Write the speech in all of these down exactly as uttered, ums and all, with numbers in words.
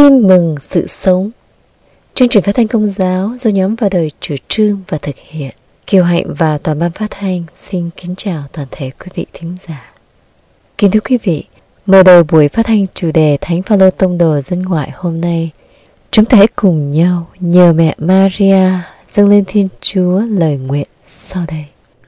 Tin mừng sự sống. Chương trình phát thanh Công giáo do nhóm Vào Đời chủ trương và thực hiện. Kiều Hạnh và toàn ban phát thanh xin kính chào toàn thể quý vị thính giả. Kính thưa quý vị, mở đầu buổi phát thanh chủ đề Thánh Phaolô tông đồ dân ngoại hôm nay, chúng ta hãy cùng nhau nhờ mẹ Maria dâng lên Thiên Chúa lời nguyện sau đây.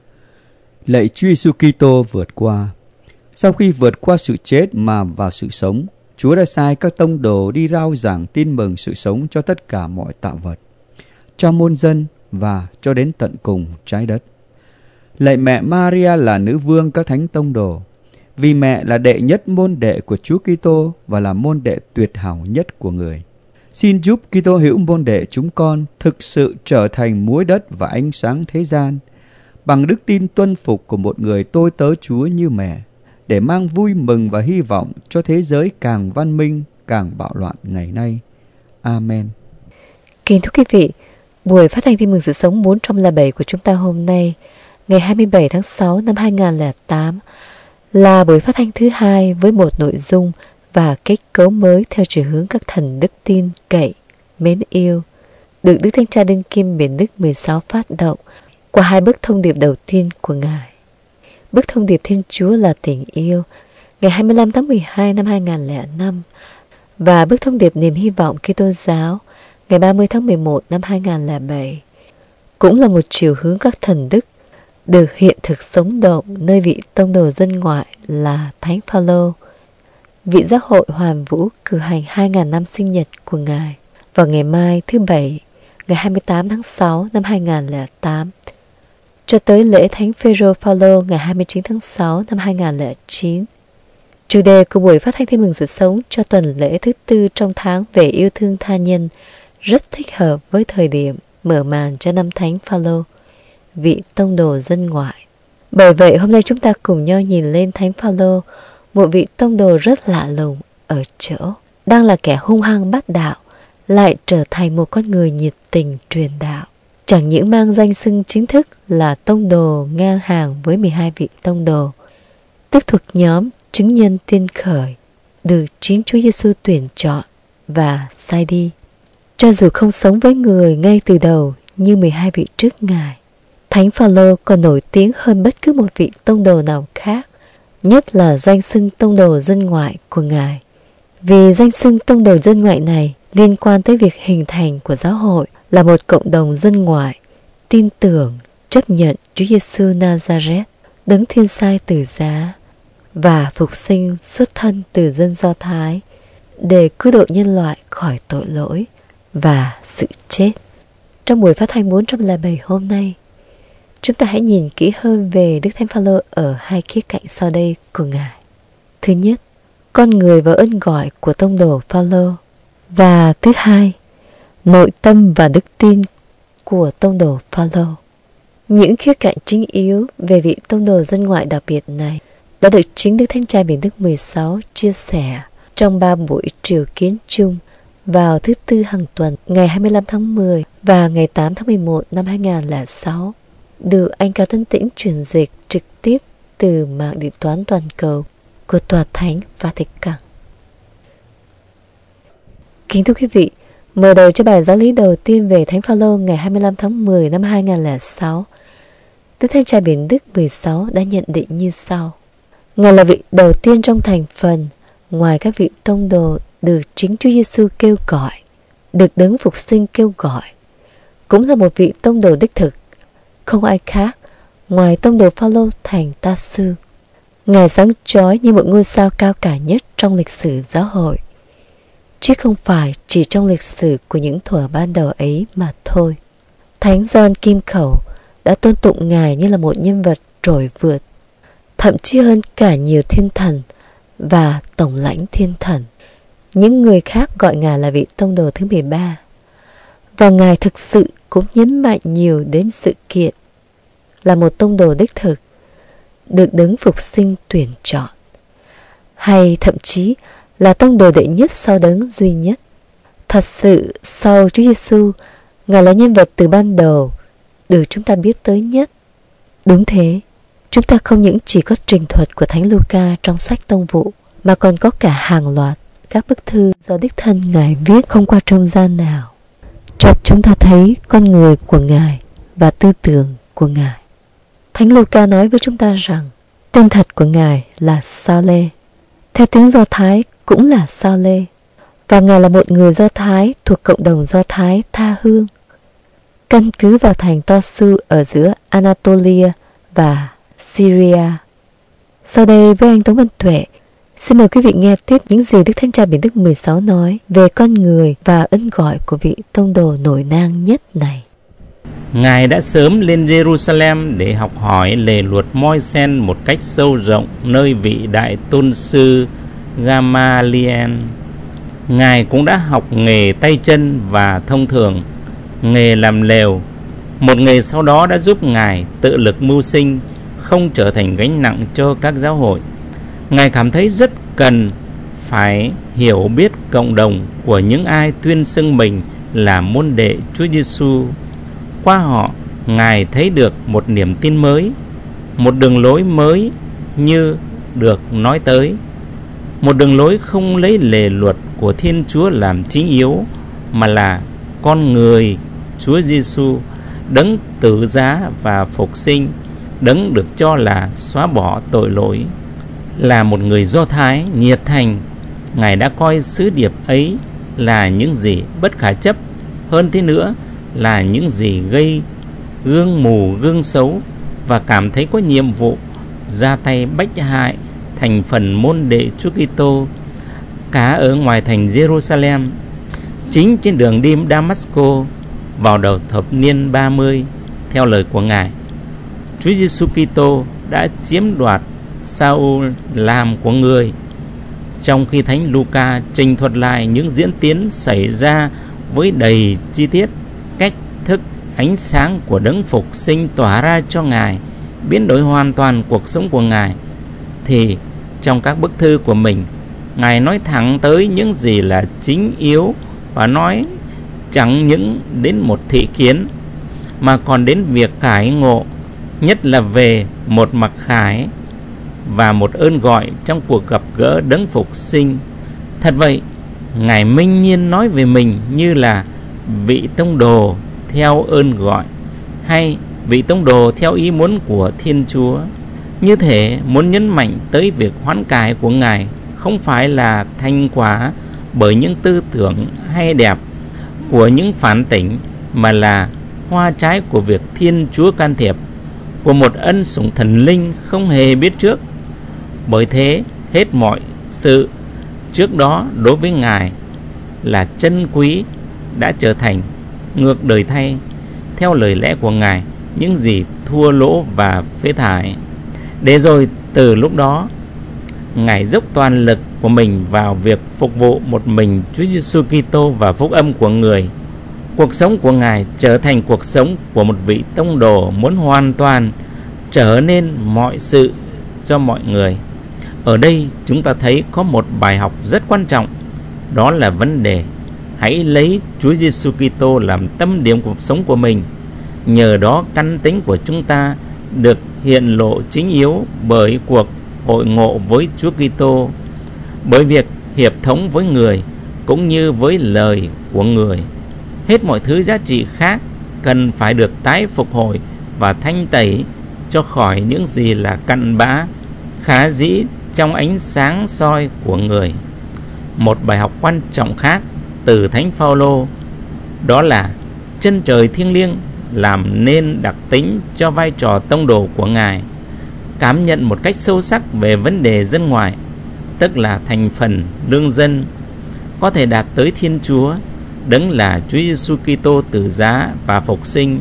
Lạy Chúa Giêsu Kitô vượt qua. Sau khi vượt qua sự chết mà vào sự sống, Chúa đã sai các tông đồ đi rao giảng tin mừng sự sống cho tất cả mọi tạo vật, cho muôn dân và cho đến tận cùng trái đất. Lạy mẹ Maria là nữ vương các thánh tông đồ, vì mẹ là đệ nhất môn đệ của Chúa Kitô và là môn đệ tuyệt hảo nhất của người. Xin giúp Kitô hữu môn đệ chúng con thực sự trở thành muối đất và ánh sáng thế gian, bằng đức tin tuân phục của một người tôi tớ Chúa như mẹ, để mang vui mừng và hy vọng cho thế giới càng văn minh, càng bạo loạn ngày nay. Amen. Kính thưa quý vị, buổi phát thanh tin mừng sự sống bốn trăm lẻ bảy của chúng ta hôm nay, ngày hai mươi bảy tháng sáu năm hai nghìn không trăm lẻ tám, là buổi phát thanh thứ hai với một nội dung và kết cấu mới theo chiều hướng các thần đức tin cậy, mến yêu, được Đức Thánh Cha Đương Kim Biển Đức mười sáu phát động qua hai bức thông điệp đầu tiên của Ngài. Bức thông điệp Thiên Chúa là tình yêu, ngày hai mươi lăm tháng mười hai năm hai nghìn không trăm lẻ năm, và bức thông điệp niềm hy vọng Kitô giáo, ngày ba mươi tháng mười một năm hai nghìn không trăm lẻ bảy, cũng là một chiều hướng các thần đức được hiện thực sống động nơi vị tông đồ dân ngoại là Thánh Phaolô, vị giáo hội Hoàn Vũ cử hành hai nghìn năm sinh nhật của Ngài vào ngày mai thứ Bảy, ngày hai mươi tám tháng sáu năm hai nghìn không trăm lẻ tám, cho tới lễ Thánh Phêrô Phaolô ngày hai mươi chín tháng sáu năm hai nghìn không trăm lẻ chín. Chủ đề của buổi phát thanh tin mừng sự sống cho tuần lễ thứ tư trong tháng về yêu thương tha nhân rất thích hợp với thời điểm mở màn cho năm Thánh Phaolô, vị tông đồ dân ngoại. Bởi vậy hôm nay chúng ta cùng nhau nhìn lên Thánh Phaolô, một vị tông đồ rất lạ lùng ở chỗ đang là kẻ hung hăng bát đạo, lại trở thành một con người nhiệt tình truyền đạo. Chẳng những mang danh xưng chính thức là tông đồ ngang hàng với mười hai vị tông đồ, tức thuộc nhóm chứng nhân tiên khởi, được chính Chúa Giêsu tuyển chọn và sai đi. Cho dù không sống với người ngay từ đầu như mười hai vị trước Ngài, Thánh Phaolô còn nổi tiếng hơn bất cứ một vị tông đồ nào khác, nhất là danh xưng tông đồ dân ngoại của Ngài. Vì danh xưng tông đồ dân ngoại này liên quan tới việc hình thành của giáo hội là một cộng đồng dân ngoại, tin tưởng, chấp nhận Chúa Giêsu Nazareth, đấng thiên sai từ giá, và phục sinh xuất thân từ dân Do Thái, để cứu độ nhân loại khỏi tội lỗi và sự chết. Trong buổi phát thanh bốn trăm lẻ bảy hôm nay, chúng ta hãy nhìn kỹ hơn về Đức Thánh Phaolô ở hai khía cạnh sau đây của Ngài. Thứ nhất, con người và ơn gọi của tông đồ Phaolô, và thứ hai, nội tâm và đức tin của tông đồ Phaolô. Những khía cạnh chính yếu về vị tông đồ dân ngoại đặc biệt này đã được chính Đức Thánh Cha Biển Đức mười sáu chia sẻ trong ba buổi triều kiến chung vào thứ tư hàng tuần ngày hai mươi lăm tháng mười và ngày tám tháng mười một năm hai nghìn không trăm lẻ sáu, được anh Cao Tấn Tĩnh truyền dịch trực tiếp từ mạng điện toán toàn cầu của Tòa Thánh Vatican. Kính thưa quý vị, mở đầu cho bài giáo lý đầu tiên về Thánh Phaolô ngày hai mươi lăm tháng mười năm hai nghìn không trăm lẻ sáu, Đức Thánh Cha Biển Đức mười sáu đã nhận định như sau: Ngài là vị đầu tiên trong thành phần, ngoài các vị tông đồ được chính Chúa Giêsu kêu gọi, được đấng phục sinh kêu gọi, cũng là một vị tông đồ đích thực, không ai khác ngoài tông đồ Phaolô thành Ta-xu. Ngài sáng chói như một ngôi sao cao cả nhất trong lịch sử giáo hội, chứ không phải chỉ trong lịch sử của những thuở ban đầu ấy mà thôi. Thánh Gioan Kim Khẩu đã tôn tụng Ngài như là một nhân vật trội vượt, thậm chí hơn cả nhiều thiên thần và tổng lãnh thiên thần. Những người khác gọi Ngài là vị tông đồ thứ mười ba, và Ngài thực sự cũng nhấn mạnh nhiều đến sự kiện là một tông đồ đích thực, được đấng phục sinh tuyển chọn, hay thậm chí là tông đồ đệ nhất sau đấng duy nhất. Thật sự sau Chúa Giêsu, Ngài là nhân vật từ ban đầu được chúng ta biết tới nhất. Đúng thế, chúng ta không những chỉ có trình thuật của Thánh Luca trong sách Tông Vụ, mà còn có cả hàng loạt các bức thư do đích thân Ngài viết không qua trung gian nào. Chợt chúng ta thấy con người của Ngài và tư tưởng của Ngài. Thánh Luca nói với chúng ta rằng tên thật của Ngài là Sao Lê, theo tiếng Do Thái cũng là Sao Lê, và Ngài là một người Do Thái thuộc cộng đồng Do Thái tha hương, căn cứ vào thành Tosu ở giữa Anatolia và Syria. Sau đây với anh Tống Văn Tuệ, xin mời quý vị nghe tiếp những gì Đức Thánh Cha Biển Đức mười sáu nói về con người và ân gọi của vị tông đồ nổi nang nhất này. Ngài đã sớm lên Jerusalem để học hỏi lề luật Môi-sen một cách sâu rộng nơi vị đại tôn sư Gamaliel. Ngài cũng đã học nghề tay chân và thông thường, nghề làm lều, một nghề sau đó đã giúp Ngài tự lực mưu sinh, không trở thành gánh nặng cho các giáo hội. Ngài cảm thấy rất cần phải hiểu biết cộng đồng của những ai tuyên xưng mình là môn đệ Chúa Giêsu. Qua họ, Ngài thấy được một niềm tin mới, một đường lối mới như được nói tới, một đường lối không lấy lề luật của Thiên Chúa làm chính yếu, mà là con người Chúa Giêsu, đấng tử giá và phục sinh, đấng được cho là xóa bỏ tội lỗi. Là một người Do Thái nhiệt thành, Ngài đã coi sứ điệp ấy là những gì bất khả chấp, hơn thế nữa là những gì gây gương mù gương xấu, và cảm thấy có nhiệm vụ ra tay bách hại thành phần môn đệ Chúa Kitô cả ở ngoài thành Jerusalem. Chính trên đường đi Damasco vào đầu thập niên ba mươi, theo lời của Ngài, Chúa Giêsu Kitô đã chiếm đoạt Saul làm của người. Trong khi Thánh Luca trình thuật lại những diễn tiến xảy ra với đầy chi tiết, cách thức ánh sáng của đấng phục sinh tỏa ra cho Ngài, biến đổi hoàn toàn cuộc sống của Ngài, thì trong các bức thư của mình, Ngài nói thẳng tới những gì là chính yếu, và nói chẳng những đến một thị kiến mà còn đến việc cải ngộ, nhất là về một mặc khải và một ơn gọi trong cuộc gặp gỡ đấng phục sinh. Thật vậy, Ngài minh nhiên nói về mình như là vị tông đồ theo ơn gọi, hay vị tông đồ theo ý muốn của Thiên Chúa. Như thế muốn nhấn mạnh tới việc hoán cải của Ngài không phải là thành quả bởi những tư tưởng hay đẹp của những phản tỉnh, mà là hoa trái của việc Thiên Chúa can thiệp, của một ân sủng thần linh không hề biết trước. Bởi thế hết mọi sự trước đó đối với Ngài là chân quý đã trở thành ngược đời thay, theo lời lẽ của Ngài, những gì thua lỗ và phế thải. Để rồi từ lúc đó, Ngài dốc toàn lực của mình vào việc phục vụ một mình Chúa Giêsu Kitô và phúc âm của người. Cuộc sống của Ngài trở thành cuộc sống của một vị tông đồ muốn hoàn toàn trở nên mọi sự cho mọi người. Ở đây chúng ta thấy có một bài học rất quan trọng, đó là vấn đề hãy lấy Chúa Giêsu Kitô làm tâm điểm cuộc sống của mình. Nhờ đó căn tính của chúng ta được hiện lộ chính yếu bởi cuộc hội ngộ với Chúa Kitô, bởi việc hiệp thống với người cũng như với lời của người. Hết mọi thứ giá trị khác cần phải được tái phục hồi và thanh tẩy cho khỏi những gì là cặn bã, khá dĩ trong ánh sáng soi của người. Một bài học quan trọng khác từ Thánh Phaolô, đó là chân trời thiêng liêng làm nên đặc tính cho vai trò tông đồ của Ngài, cảm nhận một cách sâu sắc về vấn đề dân ngoại, tức là thành phần lương dân, có thể đạt tới Thiên Chúa, đấng là Chúa Giêsu Kitô tử giá và phục sinh,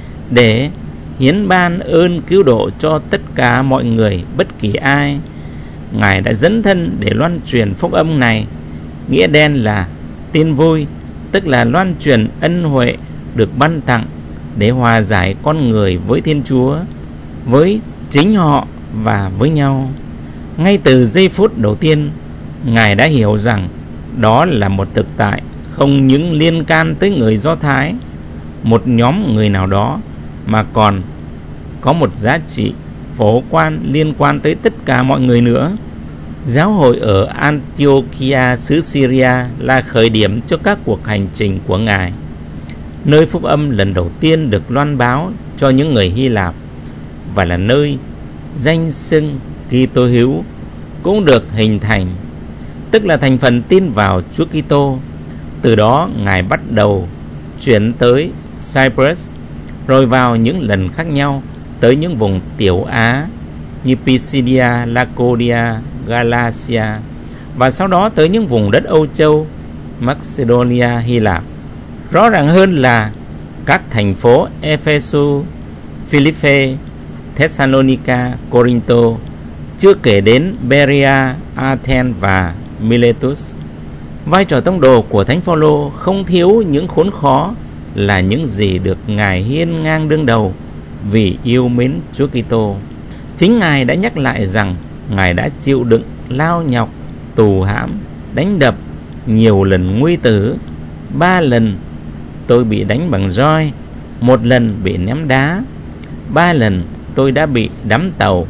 để hiến ban ơn cứu độ cho tất cả mọi người, bất kỳ ai. Ngài đã dấn thân để loan truyền phúc âm này. Nghĩa đen là tin vui, tức là loan truyền ân huệ được ban tặng để hòa giải con người với Thiên Chúa, với chính họ và với nhau. Ngay từ giây phút đầu tiên, Ngài đã hiểu rằng đó là một thực tại không những liên can tới người Do Thái, một nhóm người nào đó, mà còn có một giá trị phổ quan liên quan tới tất cả mọi người nữa. Giáo hội ở Antiochia xứ Syria là khởi điểm cho các cuộc hành trình của Ngài, nơi phúc âm lần đầu tiên được loan báo cho những người Hy Lạp, và là nơi danh xưng Kitô hữu cũng được hình thành, tức là thành phần tin vào Chúa Kitô. Từ đó Ngài bắt đầu chuyển tới Cyprus, rồi vào những lần khác nhau tới những vùng Tiểu Á như Pisidia, Lacodia, Galatia, và sau đó tới những vùng đất Âu Châu, Macedonia, Hy Lạp. Rõ ràng hơn là các thành phố Ephesus, Philippe, Thessalonica, Corinto, chưa kể đến Berea, Athens và Miletus. Vai trò tông đồ của Thánh Phaolô không thiếu những khốn khó, là những gì được Ngài hiên ngang đương đầu vì yêu mến Chúa Kitô. Chính Ngài đã nhắc lại rằng Ngài đã chịu đựng lao nhọc, tù hãm, đánh đập, nhiều lần nguy tử. Ba lần tôi bị đánh bằng roi, một lần bị ném đá, ba lần tôi đã bị đắm tàu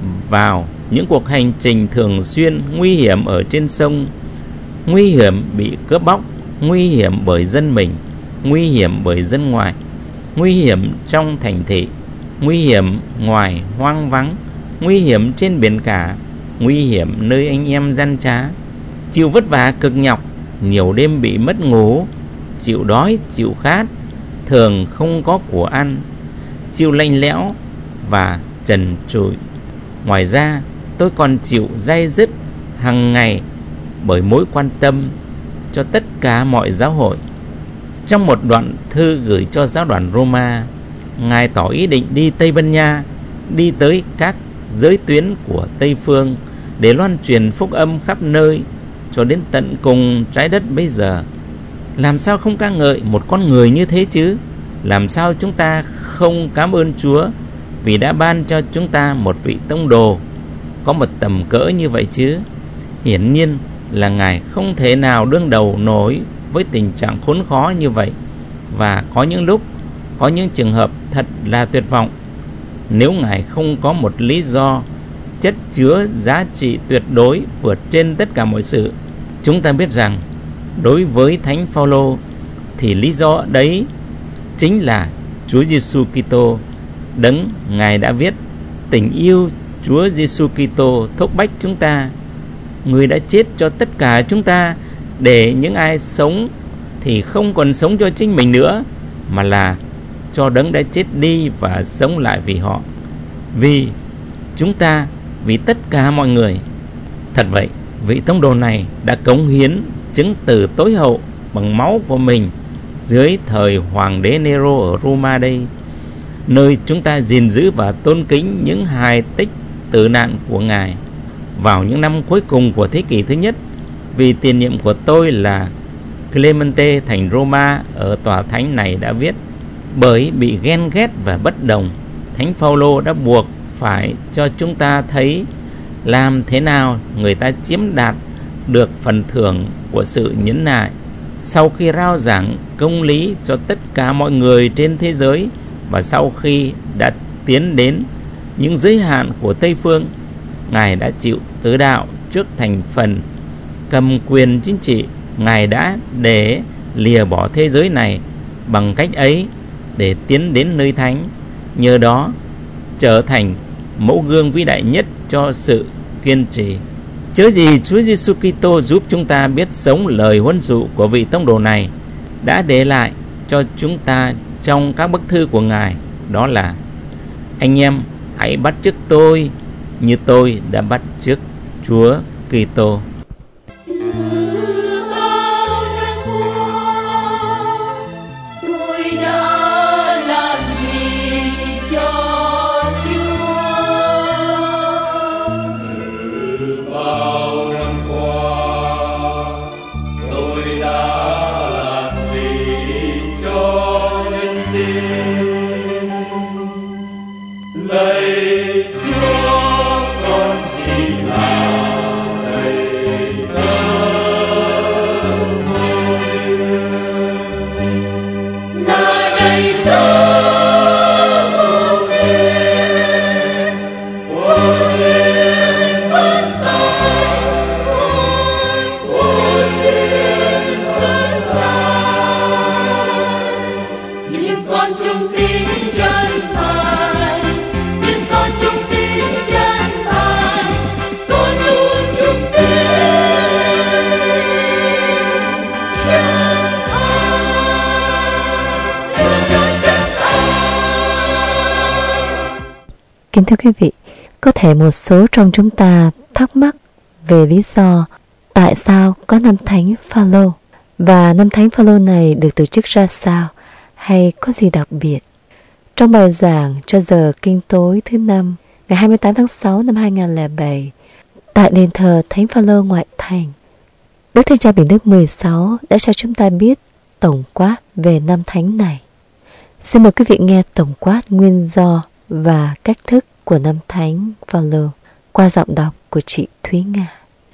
vào những cuộc hành trình thường xuyên nguy hiểm ở trên sông, nguy hiểm bị cướp bóc, nguy hiểm bởi dân mình, nguy hiểm bởi dân ngoài, nguy hiểm trong thành thị, nguy hiểm ngoài hoang vắng, nguy hiểm trên biển cả, nguy hiểm nơi anh em gian trá, chịu vất vả cực nhọc, nhiều đêm bị mất ngủ, chịu đói, chịu khát, thường không có của ăn, chịu lạnh lẽo và trần trụi. Ngoài ra, tôi còn chịu day dứt hàng ngày bởi mối quan tâm cho tất cả mọi giáo hội. Trong một đoạn thư gửi cho giáo đoàn Roma, Ngài tỏ ý định đi Tây Ban Nha, đi tới các giới tuyến của Tây Phương để loan truyền phúc âm khắp nơi cho đến tận cùng trái đất bây giờ. Làm sao không ca ngợi một con người như thế chứ? Làm sao chúng ta không cảm ơn Chúa vì đã ban cho chúng ta một vị tông đồ có một tầm cỡ như vậy chứ? Hiển nhiên là Ngài không thể nào đương đầu nổi với tình trạng khốn khó như vậy, và có những lúc, có những trường hợp thật là tuyệt vọng. Nếu Ngài không có một lý do chất chứa giá trị tuyệt đối vượt trên tất cả mọi sự, chúng ta biết rằng đối với Thánh Phaolô thì lý do đấy chính là Chúa Giêsu Kitô, đấng Ngài đã viết tình yêu Chúa Giêsu Kitô thúc bách chúng ta. Người đã chết cho tất cả chúng ta, để những ai sống thì không còn sống cho chính mình nữa, mà là cho đấng đã chết đi và sống lại vì họ, vì chúng ta, vì tất cả mọi người. Thật vậy, vị tông đồ này đã cống hiến chứng từ tối hậu bằng máu của mình dưới thời Hoàng đế Nero ở Roma đây, nơi chúng ta gìn giữ và tôn kính những hài tích tử nạn của Ngài. Vào những năm cuối cùng của thế kỷ thứ nhất, vì tiền nhiệm của tôi là Clemente thành Roma ở tòa thánh này đã viết: bởi bị ghen ghét và bất đồng, Thánh Phaolô đã buộc phải cho chúng ta thấy làm thế nào người ta chiếm đạt được phần thưởng của sự nhẫn nại. Sau khi rao giảng công lý cho tất cả mọi người trên thế giới, và sau khi đã tiến đến những giới hạn của Tây Phương, Ngài đã chịu tử đạo trước thành phần cầm quyền chính trị. Ngài đã để lìa bỏ thế giới này bằng cách ấy để tiến đến nơi thánh, nhờ đó trở thành mẫu gương vĩ đại nhất cho sự kiên trì. Chớ gì Chúa Giêsu Kitô giúp chúng ta biết sống lời huấn dụ của vị tông đồ này đã để lại cho chúng ta trong các bức thư của Ngài, đó là: anh em hãy bắt chước tôi như tôi đã bắt chước Chúa Kitô. Lạy Chúa, con thì là đây. Kính thưa quý vị, có thể một số trong chúng ta thắc mắc về lý do tại sao có năm thánh Phaolô và năm thánh Phaolô này được tổ chức ra sao, hay có gì đặc biệt. Trong bài giảng cho giờ kinh tối thứ năm ngày hai mươi tám tháng sáu năm hai nghìn không trăm lẻ bảy tại đền thờ Thánh Phaolô ngoại thành, Đức Thánh Cha Benedict mười sáu đã cho chúng ta biết tổng quát về năm thánh này. Xin mời quý vị nghe tổng quát nguyên do và cách thức của năm thánh Phaolô qua giọng đọc của chị Thúy Nga.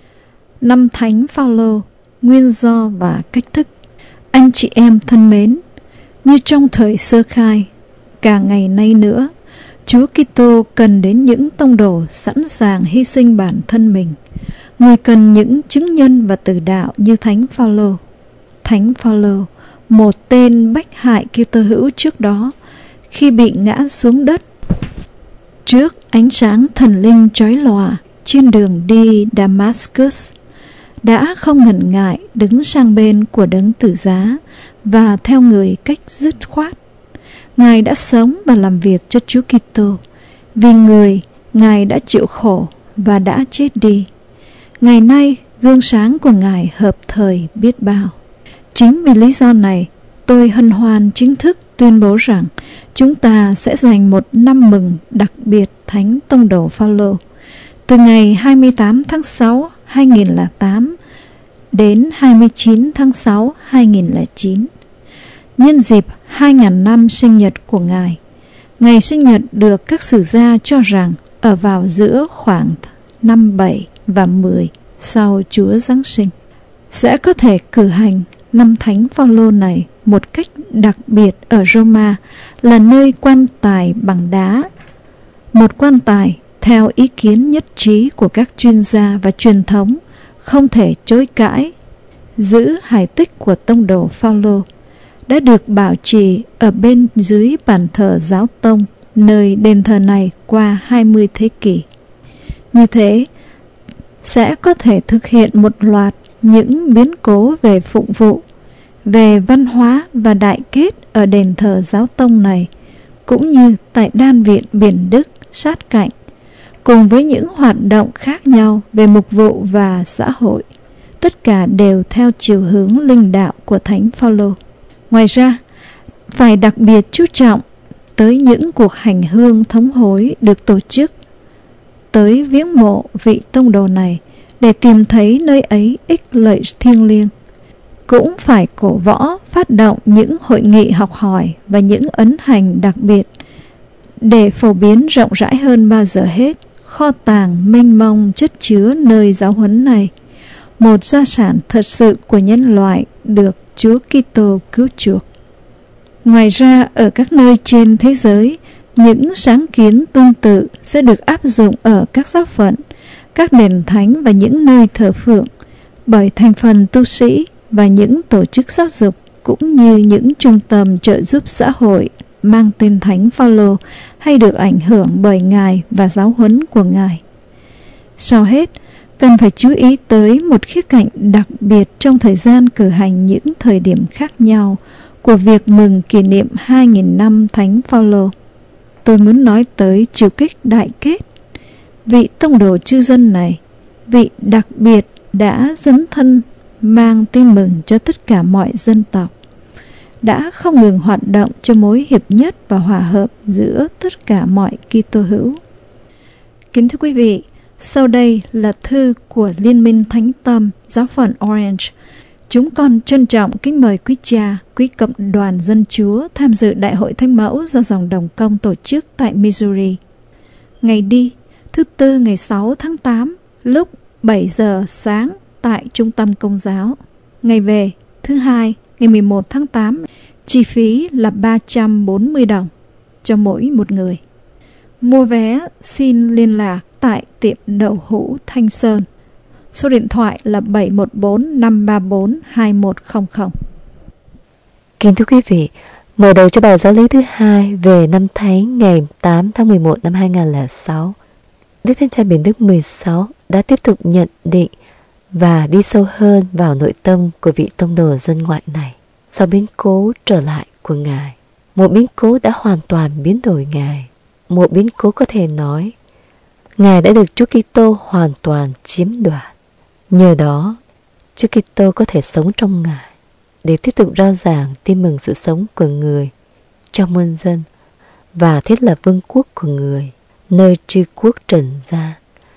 Năm thánh Phaolô, nguyên do và cách thức. Anh chị em thân mến, như trong thời sơ khai, càng ngày nay nữa, Chúa Kitô cần đến những tông đồ sẵn sàng hy sinh bản thân mình. Người cần những chứng nhân và tử đạo như thánh Phaolô. Thánh Phaolô, một tên bách hại Kitô hữu trước đó, khi bị ngã xuống đất trước ánh sáng thần linh chói lòa trên đường đi Damascus, đã không ngần ngại đứng sang bên của đấng tử giá và theo người cách dứt khoát. Ngài đã sống và làm việc cho Chúa Kitô. Vì người, Ngài đã chịu khổ và đã chết đi. Ngày nay, gương sáng của Ngài hợp thời biết bao. Chính vì lý do này, tôi hân hoan chính thức tuyên bố rằng chúng ta sẽ dành một năm mừng đặc biệt Thánh Tông đồ Phaolô từ ngày hai mươi tám tháng sáu hai nghìn không trăm lẻ tám đến hai mươi chín tháng sáu hai nghìn không trăm lẻ chín. Nhân dịp hai nghìn năm sinh nhật của Ngài. Ngày sinh nhật được các sử gia cho rằng ở vào giữa khoảng năm bảy và mười sau Chúa Giáng sinh. Sẽ có thể cử hành năm thánh Phaolô này một cách đặc biệt ở Roma, là nơi quan tài bằng đá. Một quan tài theo ý kiến nhất trí của các chuyên gia và truyền thống, không thể chối cãi, giữ hài tích của tông đồ Phaolô, đã được bảo trì ở bên dưới bàn thờ giáo tông, nơi đền thờ này qua hai mươi thế kỷ. Như thế, sẽ có thể thực hiện một loạt những biến cố về phụng vụ, về văn hóa và đại kết ở đền thờ giáo tông này, cũng như tại đan viện Biển Đức sát cạnh, cùng với những hoạt động khác nhau về mục vụ và xã hội. Tất cả đều theo chiều hướng linh đạo của Thánh Phaolô. Ngoài ra, phải đặc biệt chú trọng tới những cuộc hành hương thống hối được tổ chức tới viếng mộ vị tông đồ này để tìm thấy nơi ấy ích lợi thiêng liêng. Cũng phải cổ võ phát động những hội nghị học hỏi và những ấn hành đặc biệt để phổ biến rộng rãi hơn bao giờ hết kho tàng mênh mông chất chứa nơi giáo huấn này, một gia sản thật sự của nhân loại được Chúa Kitô cứu chuộc. Ngoài ra, ở các nơi trên thế giới, những sáng kiến tương tự sẽ được áp dụng ở các giáo phận, các đền thánh và những nơi thờ phượng bởi thành phần tu sĩ và những tổ chức giáo dục, cũng như những trung tâm trợ giúp xã hội mang tên Thánh Phaolô hay được ảnh hưởng bởi Ngài và giáo huấn của Ngài. Sau hết, cần phải chú ý tới một khía cạnh đặc biệt trong thời gian cử hành những thời điểm khác nhau của việc mừng kỷ niệm hai nghìn năm Thánh Phaolô. Tôi muốn nói tới chiều kích đại kết. Vị tông đồ chư dân này, vị đặc biệt đã dấn thân mang tin mừng cho tất cả mọi dân tộc, đã không ngừng hoạt động cho mối hiệp nhất và hòa hợp giữa tất cả mọi Kitô hữu. Kính thưa quý vị, sau đây là thư của Liên minh Thánh Tâm Giáo phận Orange. Chúng con trân trọng kính mời quý cha, quý cộng đoàn dân Chúa tham dự Đại hội Thánh Mẫu do dòng Đồng Công tổ chức tại Missouri. Ngày đi, thứ Tư ngày sáu tháng tám, lúc bảy giờ sáng tại Trung tâm Công giáo. Ngày về, thứ Hai, ngày mười một tháng tám, chi phí là ba trăm bốn mươi đồng cho mỗi một người. Mua vé xin liên lạc tại tiệm đậu hũ Thanh Sơn. Số điện thoại là bảy một bốn năm ba bốn hai một không không. Kính thưa quý vị, mở đầu cho bài giáo lý thứ hai về năm Thánh ngày tám tháng mười một năm hai nghìn không trăm lẻ sáu, Đức Thánh Cha Benedict mười sáu đã tiếp tục nhận định và đi sâu hơn vào nội tâm của vị tông đồ dân ngoại này sau biến cố trở lại của Ngài, một biến cố đã hoàn toàn biến đổi Ngài. một biến cố có thể nói, Ngài đã được Chúa Kitô hoàn toàn chiếm đoạt. Nhờ đó, Chúa Kitô có thể sống trong Ngài để tiếp tục rao giảng tin mừng sự sống của Người trong muôn dân và thiết lập vương quốc của Người nơi chư quốc trần gian,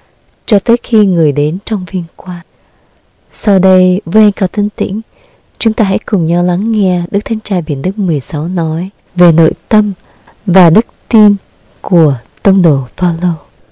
cho tới khi Người đến trong vinh quang. Sau đây, với anh Cao Tân Tĩnh, chúng ta hãy cùng nhau lắng nghe Đức Thánh Cha Biển Đức mười sáu nói về nội tâm và đức tin của tông đồ Phaolô.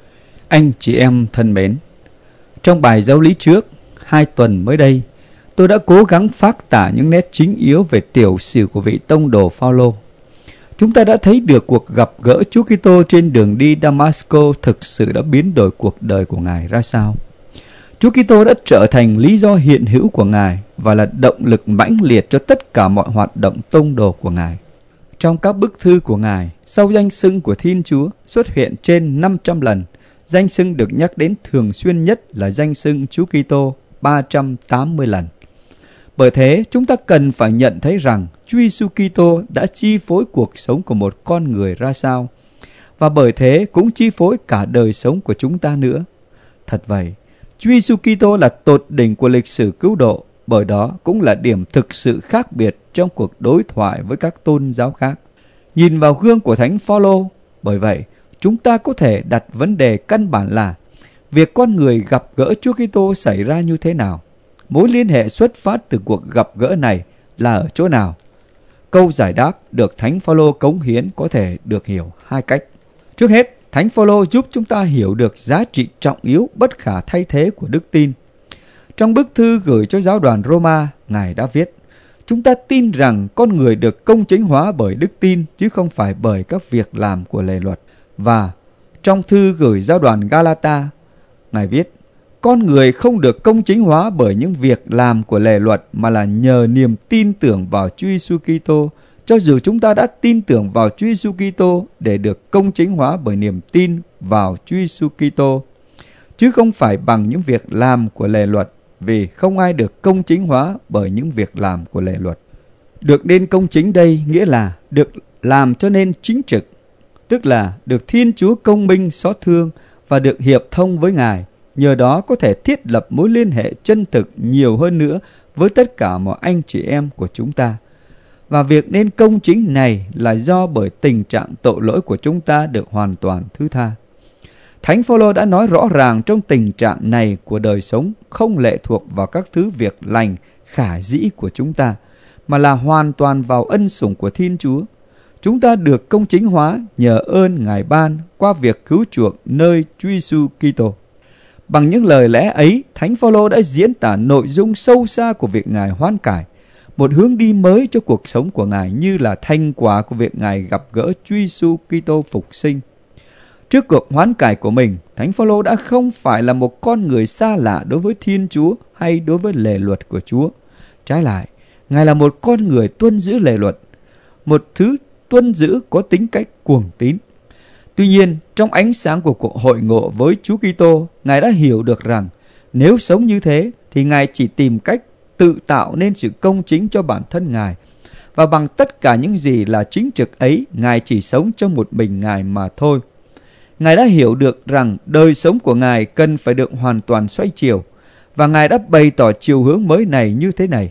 Anh chị em thân mến, trong bài giáo lý trước, hai tuần mới đây, tôi đã cố gắng phác tả những nét chính yếu về tiểu sử của vị tông đồ Phaolô. Chúng ta đã thấy được cuộc gặp gỡ Chúa Kitô trên đường đi Damasco thực sự đã biến đổi cuộc đời của Ngài ra sao. Chúa Kitô đã trở thành lý do hiện hữu của Ngài và là động lực mãnh liệt cho tất cả mọi hoạt động tông đồ của Ngài. Trong các bức thư của Ngài, sau danh xưng của Thiên Chúa xuất hiện trên năm trăm lần, danh xưng được nhắc đến thường xuyên nhất là danh xưng Chúa Kitô ba trăm tám mươi lần. Bởi thế, chúng ta cần phải nhận thấy rằng Chúa Giêsu Kitô đã chi phối cuộc sống của một con người ra sao, và bởi thế cũng chi phối cả đời sống của chúng ta nữa. Thật vậy, Chúa Giêsu Kitô là tột đỉnh của lịch sử cứu độ, bởi đó cũng là điểm thực sự khác biệt trong cuộc đối thoại với các tôn giáo khác. Nhìn vào gương của Thánh Phaolô, bởi vậy, chúng ta có thể đặt vấn đề căn bản là việc con người gặp gỡ Chúa Kitô xảy ra như thế nào? Mối liên hệ xuất phát từ cuộc gặp gỡ này là ở chỗ nào? Câu giải đáp được Thánh Phaolô cống hiến có thể được hiểu hai cách. Trước hết, Thánh Phaolô giúp chúng ta hiểu được giá trị trọng yếu bất khả thay thế của đức tin. Trong bức thư gửi cho giáo đoàn Roma, Ngài đã viết: chúng ta tin rằng con người được công chính hóa bởi đức tin chứ không phải bởi các việc làm của lề luật. Và trong thư gửi giáo đoàn Galata, Ngài viết: con người không được công chính hóa bởi những việc làm của lề luật mà là nhờ niềm tin tưởng vào Chúa Giêsu Kitô. Cho dù chúng ta đã tin tưởng vào Chúa Giêsu Kitô để được công chính hóa bởi niềm tin vào Chúa Giêsu Kitô, chứ không phải bằng những việc làm của lề luật, vì không ai được công chính hóa bởi những việc làm của lề luật. Được nên công chính đây nghĩa là được làm cho nên chính trực, tức là được Thiên Chúa công minh xót thương và được hiệp thông với Ngài, nhờ đó có thể thiết lập mối liên hệ chân thực nhiều hơn nữa với tất cả mọi anh chị em của chúng ta. Và việc nên công chính này là do bởi tình trạng tội lỗi của chúng ta được hoàn toàn thứ tha. Thánh Phaolô đã nói rõ ràng trong tình trạng này của đời sống không lệ thuộc vào các thứ việc lành khả dĩ của chúng ta, mà là hoàn toàn vào ân sủng của Thiên Chúa. Chúng ta được công chính hóa nhờ ơn Ngài ban qua việc cứu chuộc nơi Chúa Giêsu Kitô. Bằng những lời lẽ ấy, Thánh Phaolô đã diễn tả nội dung sâu xa của việc Ngài hoán cải, một hướng đi mới cho cuộc sống của Ngài như là thành quả của việc Ngài gặp gỡ Chúa Giêsu Kitô phục sinh. Trước cuộc hoán cải của mình, Thánh Phaolô đã không phải là một con người xa lạ đối với Thiên Chúa hay đối với lề luật của Chúa. Trái lại, Ngài là một con người tuân giữ lề luật, một thứ tuân giữ có tính cách cuồng tín. Tuy nhiên, trong ánh sáng của cuộc hội ngộ với Chúa Kitô, Ngài đã hiểu được rằng nếu sống như thế thì Ngài chỉ tìm cách tự tạo nên sự công chính cho bản thân Ngài, và bằng tất cả những gì là chính trực ấy, Ngài chỉ sống cho một mình Ngài mà thôi. Ngài đã hiểu được rằng đời sống của Ngài cần phải được hoàn toàn xoay chiều, và Ngài đã bày tỏ chiều hướng mới này như thế này: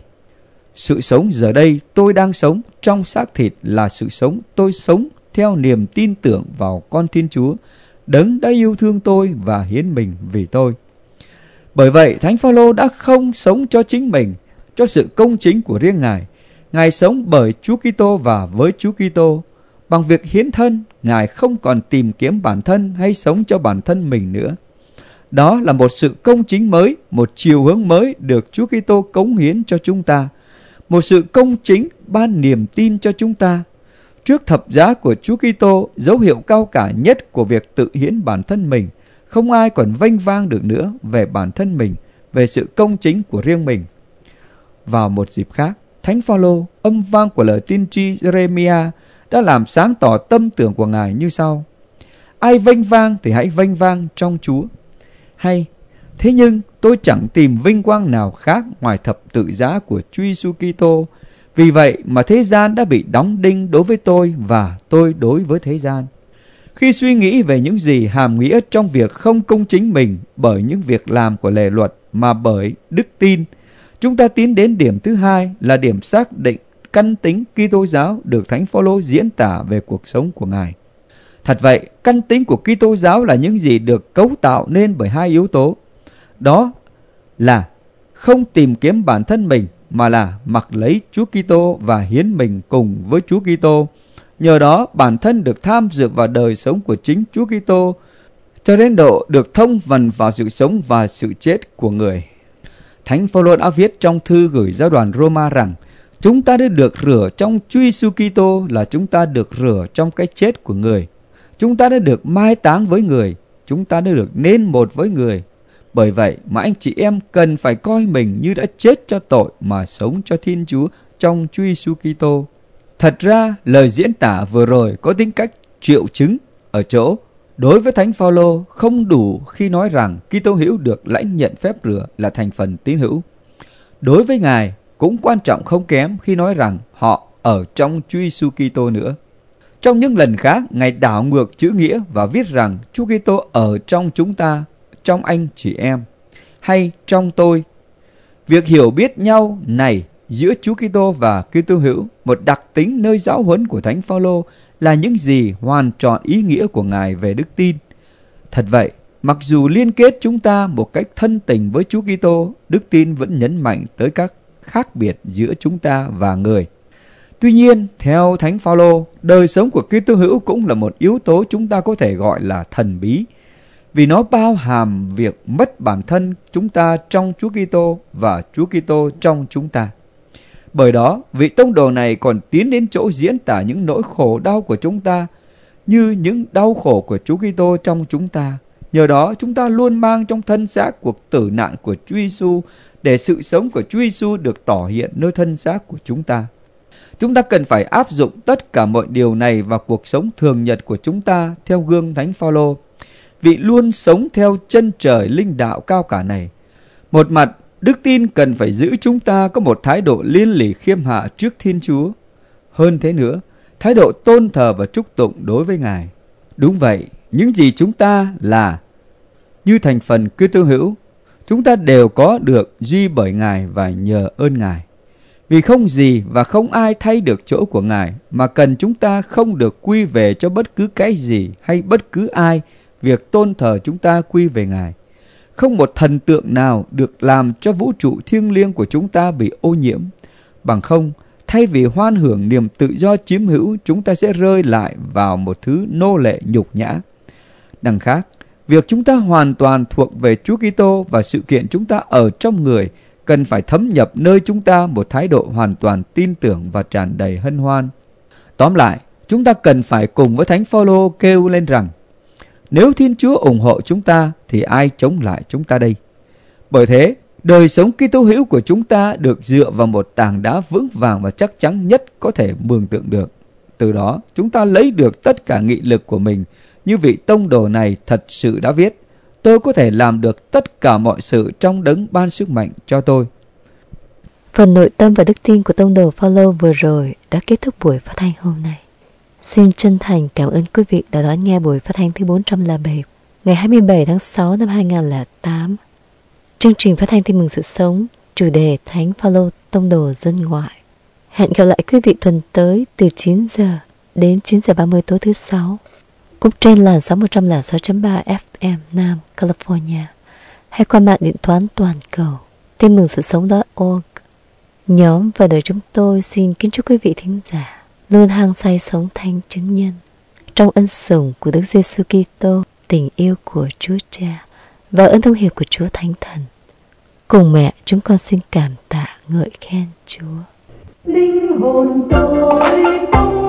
sự sống giờ đây tôi đang sống trong xác thịt là sự sống tôi sống theo niềm tin tưởng vào con Thiên Chúa, Đấng đã yêu thương tôi và hiến mình vì tôi. Bởi vậy, Thánh Phaolô đã không sống cho chính mình, cho sự công chính của riêng Ngài. Ngài sống bởi Chúa Kitô và với Chúa Kitô. Bằng việc hiến thân, Ngài không còn tìm kiếm bản thân hay sống cho bản thân mình nữa. Đó là một sự công chính mới, một chiều hướng mới được Chúa Kitô cống hiến cho chúng ta. Một sự công chính ban niềm tin cho chúng ta. Trước thập giá của Chúa Kitô, dấu hiệu cao cả nhất của việc tự hiến bản thân mình, không ai còn vênh vang được nữa về bản thân mình, về sự công chính của riêng mình. Vào một dịp khác, Thánh Phaolô, âm vang của lời tiên tri Giê-rê-mi-a đã làm sáng tỏ tâm tưởng của Ngài như sau: ai vênh vang thì hãy vênh vang trong Chúa. Hay, thế nhưng tôi chẳng tìm vinh quang nào khác ngoài thập tự giá của Chúa Giêsu Kitô. Vì vậy mà thế gian đã bị đóng đinh đối với tôi và tôi đối với thế gian. Khi suy nghĩ về những gì hàm nghĩa trong việc không công chính mình bởi những việc làm của lề luật mà bởi đức tin, chúng ta tiến đến điểm thứ hai là điểm xác định căn tính Kitô giáo được Thánh Phaolô diễn tả về cuộc sống của Ngài. Thật vậy, căn tính của Kitô giáo là những gì được cấu tạo nên bởi hai yếu tố. Đó là không tìm kiếm bản thân mình mà là mặc lấy Chúa Kitô và hiến mình cùng với Chúa Kitô. Nhờ đó, bản thân được tham dự vào đời sống của chính Chúa Kitô cho đến độ được thông vần vào sự sống và sự chết của người. Thánh Phaolô đã viết trong thư gửi giáo đoàn Roma rằng chúng ta đã được rửa trong Chúa Giêsu Kitô là chúng ta được rửa trong cái chết của người. Chúng ta đã được mai táng với người, chúng ta đã được nên một với người. Bởi vậy mà anh chị em cần phải coi mình như đã chết cho tội mà sống cho Thiên Chúa trong Chúa Giêsu Kitô. Thật ra, lời diễn tả vừa rồi có tính cách triệu chứng ở chỗ đối với Thánh Phaolô không đủ khi nói rằng Kitô hữu được lãnh nhận phép rửa là thành phần tín hữu. Đối với Ngài cũng quan trọng không kém khi nói rằng họ ở trong Chúa Giêsu Kitô nữa. Trong những lần khác, Ngài đảo ngược chữ nghĩa và viết rằng Chúa Kitô ở trong chúng ta, trong anh chị em, hay trong tôi. Việc hiểu biết nhau này giữa Chúa Kitô và Kitô hữu, một đặc tính nơi giáo huấn của Thánh Phaolô, là những gì hoàn trọn ý nghĩa của Ngài về đức tin. Thật vậy, mặc dù liên kết chúng ta một cách thân tình với Chúa Kitô, đức tin vẫn nhấn mạnh tới các khác biệt giữa chúng ta và người. Tuy nhiên, theo Thánh Phaolô, đời sống của Kitô hữu cũng là một yếu tố chúng ta có thể gọi là thần bí, vì nó bao hàm việc mất bản thân chúng ta trong Chúa Kitô và Chúa Kitô trong chúng ta. Bởi đó, vị tông đồ này còn tiến đến chỗ diễn tả những nỗi khổ đau của chúng ta như những đau khổ của Chúa Kitô trong chúng ta. Nhờ đó, chúng ta luôn mang trong thân xác cuộc tử nạn của Chúa Giêsu để sự sống của Chúa Giêsu được tỏ hiện nơi thân xác của chúng ta. Chúng ta cần phải áp dụng tất cả mọi điều này vào cuộc sống thường nhật của chúng ta theo gương Thánh Phaolô, vị luôn sống theo chân trời linh đạo cao cả này. Một mặt, đức tin cần phải giữ chúng ta có một thái độ liên lỉ khiêm hạ trước Thiên Chúa. Hơn thế nữa, thái độ tôn thờ và chúc tụng đối với Ngài. Đúng vậy, những gì chúng ta là như thành phần Kitô hữu, chúng ta đều có được duy bởi Ngài và nhờ ơn Ngài. Vì không gì và không ai thay được chỗ của Ngài, mà cần chúng ta không được quy về cho bất cứ cái gì hay bất cứ ai việc tôn thờ chúng ta quy về Ngài. Không một thần tượng nào được làm cho vũ trụ thiêng liêng của chúng ta bị ô nhiễm. Bằng không, thay vì hoan hưởng niềm tự do chiếm hữu, chúng ta sẽ rơi lại vào một thứ nô lệ nhục nhã. Đằng khác, việc chúng ta hoàn toàn thuộc về Chúa Kitô và sự kiện chúng ta ở trong người cần phải thấm nhập nơi chúng ta một thái độ hoàn toàn tin tưởng và tràn đầy hân hoan. Tóm lại, chúng ta cần phải cùng với Thánh Phaolô kêu lên rằng nếu Thiên Chúa ủng hộ chúng ta thì ai chống lại chúng ta đây? Bởi thế, đời sống Kitô hữu của chúng ta được dựa vào một tảng đá vững vàng và chắc chắn nhất có thể mường tượng được. Từ đó, chúng ta lấy được tất cả nghị lực của mình, như vị tông đồ này thật sự đã viết: tôi có thể làm được tất cả mọi sự trong Đấng ban sức mạnh cho tôi. Phần nội tâm và đức tin của tông đồ Phaolô vừa rồi đã kết thúc buổi phát thanh hôm nay. Xin chân thành cảm ơn quý vị đã đón nghe buổi phát thanh thứ bốn trăm lẻ bảy ngày hai mươi bảy tháng sáu năm hai nghìn không trăm lẻ tám. Chương trình phát thanh Tin mừng sự sống, chủ đề Thánh Phaolô tông đồ dân ngoại. Hẹn gặp lại quý vị tuần tới từ chín giờ đến chín giờ ba mươi tối thứ sáu, cũng trên làn sóng một trăm lẻ sáu chấm ba ép em Nam California, hay qua mạng điện toán toàn cầu tin mừng sự sống chấm org. Nhóm và đời chúng tôi xin kính chúc quý vị thính giả luôn hăng say sống thánh chứng nhân trong ân sủng của Đức Giêsu Kitô, tình yêu của Chúa Cha và ơn thông hiệp của Chúa Thánh Thần. Cùng mẹ chúng con xin cảm tạ ngợi khen Chúa. Linh hồn tôi